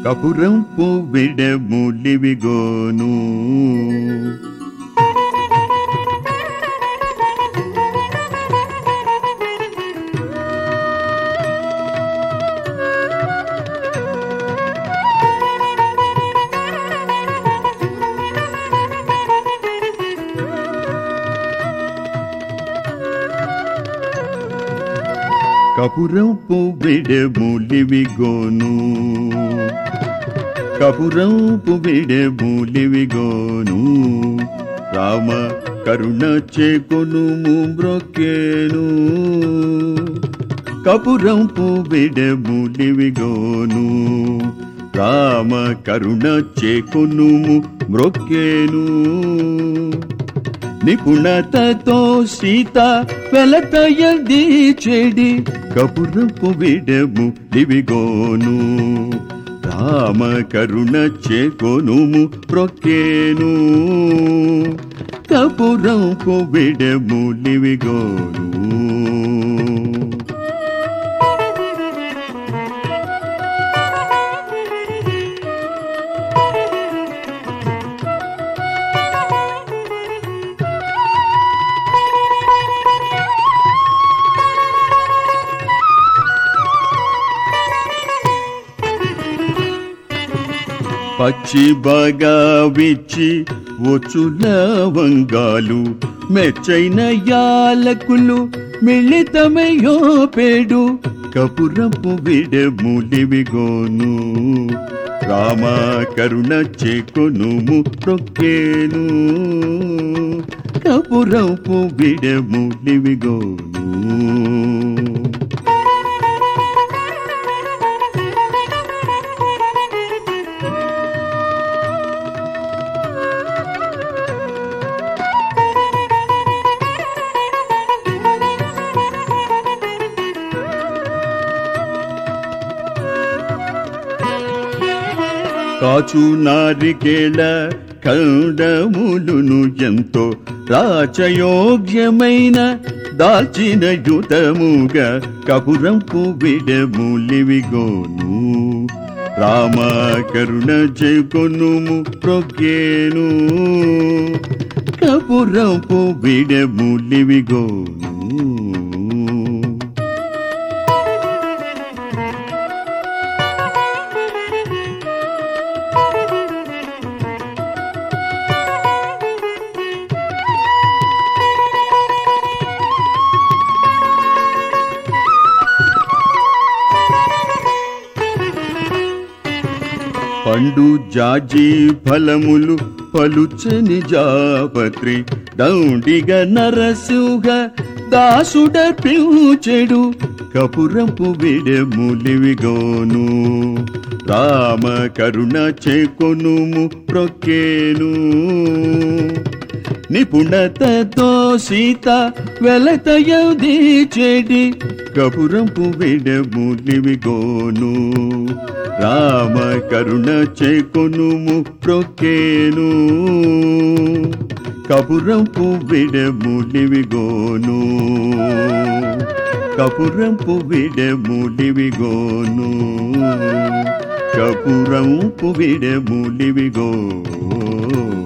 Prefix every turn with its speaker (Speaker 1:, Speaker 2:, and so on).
Speaker 1: కపురంపు విడములివిగోను కపురంపు విడములివిగోను కపురంపు విడములివిగోను రామ కరుణ చేకొనుము మ్రొక్కేను కపురంపు విడములివిగోను రామ కరుణ చేకొనుము మ్రొక్కేను నిపుణతతో సీత వెలతయది చెడి కపురంపు విడములివిగోను రామ కరుణ చేకొనుము మ్రొక్కేను కపురంపు విడములివిగోను పచ్చి బాగా విచ్చి వచ్చు లవంగాలు మెచ్చైన యాలకులు మిళితమయ్యో పేడు కపురంపు విడములివిగోను రామ కరుణ చేకొనుము మ్రొక్కేను కపురంపు విడములివిగోను కాచు నారికేళ ఖండములును ఎంతో రాచయోగ్యమైన దాల్చిన యుతముగా కపురంపు విడములివిగోను రామ కరుణ చేకొనుము మ్రొక్కేను కపురంపు విడములివిగోను పండు జాజి ఫలములు పలుచని జాపత్రి దౌండిగ నరసింహ దాసుడ పిలుచెడు కపురంపు విడములివిగోను రామ కరుణ చేకొనుము మ్రొక్కేను నిపుణతతో సీత వెలతయది చెడి కపురంపు విడములివిగోను రామ కరుణ చేకొనుము మ్రొక్కేను కపురంపు విడములివిగోను కపురంపు విడములివిగోను కపురంపు విడములివిగోను